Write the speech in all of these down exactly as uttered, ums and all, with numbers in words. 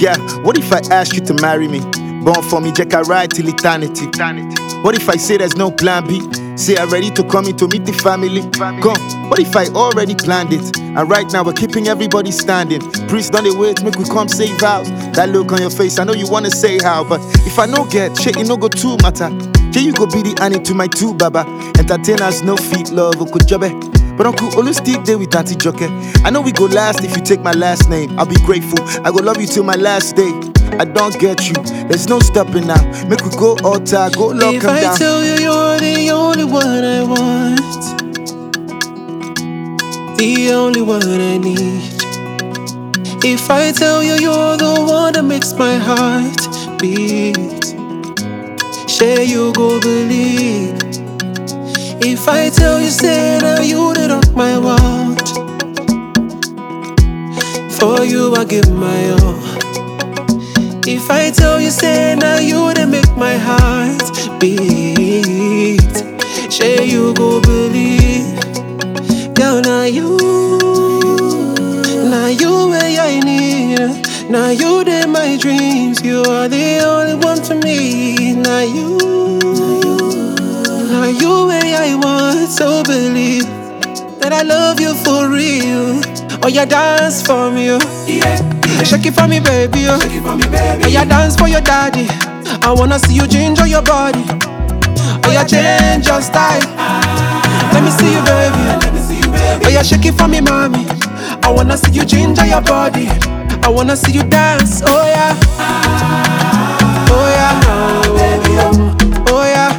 Yeah, what if I asked you to marry me? Born for me, Jack, I ride till eternity. What if I say there's no plan B? Say I'm ready to come in to meet the family. Come, what if I already planned it? And right now we're keeping everybody standing. Priest done the wait, make we come save house. That look on your face, I know you wanna say how, but if I no get, shit, it no go too matter. Yeah, you go be the Annie to my two baba. Entertainers, no feet, love, okujobe. But Uncle always stick there with Auntie Joke. I know we go last if you take my last name. I'll be grateful, I go love you till my last day. I don't get you, there's no stopping now. Make we go altar, go lock if them down. If I tell you you're the only one I want, the only one I need. If I tell you you're the one that makes my heart beat, share you go believe. If I tell you, say that you the rock my world. For you I give my all. If I tell you, say now you they make my heart beat, share you go believe. Girl, now you, now you where I need. Now you they my dreams. You are the only one for me. Now you, now you where I want. So believe that I love you for real. Oh, you dance for me, oh. Yeah. Shake it for me, baby, oh. Shake it for me, baby. Oh, you dance for your daddy. I wanna see you ginger your body. Oh, you change your style. Let me see you, baby. Let me see you, baby. Oh, you shake it for me, mommy. I wanna see you ginger your body. I wanna see you dance. Oh yeah. Oh yeah. Oh yeah.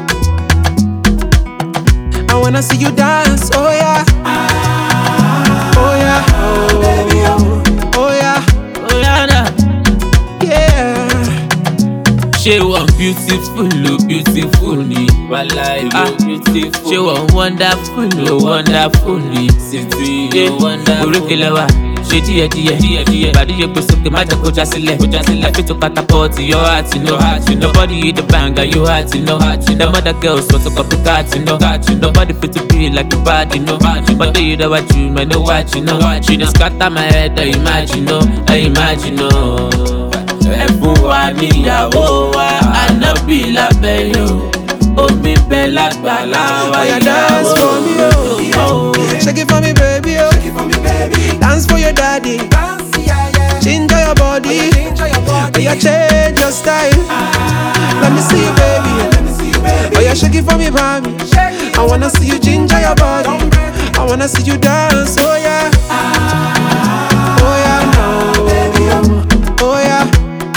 I wanna see you dance. Oh yeah. Oh yeah. Oh baby. Oh yeah. Oh yeah. Yeah. She was beautiful, oh beautiful me. Wallahi, oh beautiful. She was wonderful, oh wonderful me. City, oh wonderful. She dear, dear, dear, dear. Body you go so the matter go just let, go just let. Fit to catapult your heart, you know, heart, you know. Nobody hit the banger, you heart, you know, heart, you know. The mother girls want to copy cat, you know, heart, you know. Nobody fit to be like your body, you know, heart, you know. But you know what you, man, know what you know, what you know. Scatter my head, I imagine, no, I imagine, no. Everyone me yàwó wa, Ànábì lábẹ́ yo. Omi bẹ lágbàlá wa, you dance for me, oh. Shake it for me, baby, oh. Shake it for me, baby. Dance for your daddy. Dance, yeah, yeah. Ginger your body. Oh, you change your style. Let me see you, baby. Let me see you, baby. Oh, you shake it for me, mommy. I wanna see you ginger your body. I wanna see you dance. Oh yeah. Oh yeah. Oh yeah.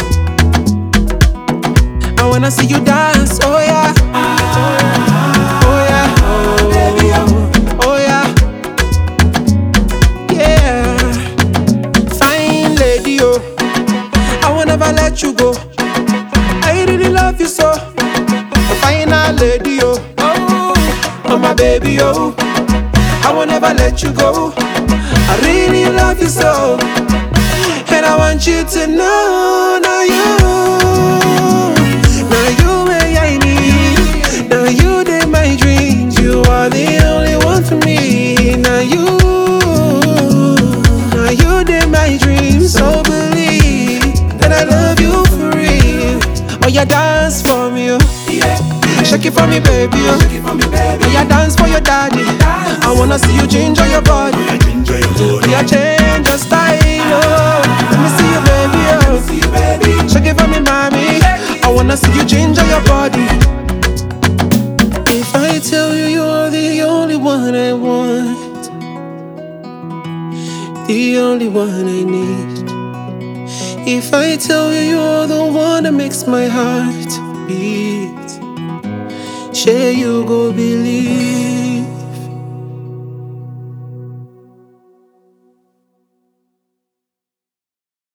I wanna see you dance. Oh yeah. Oh yeah. Oh yeah. Yeah. Fine lady, oh. I will never let you go. I really love you so. Fine lady, oh. Oh my baby, oh. I will never let you go. I really love you so. And I want you to know now you. Now you where I need. Now you did my dreams. You are the only one for me. Now you. Now you did my dreams. So believe that I love you for real. Oh, you dance for me, oh. Yeah. Shake it for me, baby, oh. Shake it for me, baby. Oh, you dance for your daddy. Dance. I wanna see you ginger your body. Oh, you ginger your body. Oh, you change your style, oh. Let me see you, baby, oh. Let me see you, baby. Shake it for me, mommy. I wanna see you ginger your body. If I tell you you're the only one I want, the only one I need. If I tell you you're the one that makes my heart beat, share you go believe.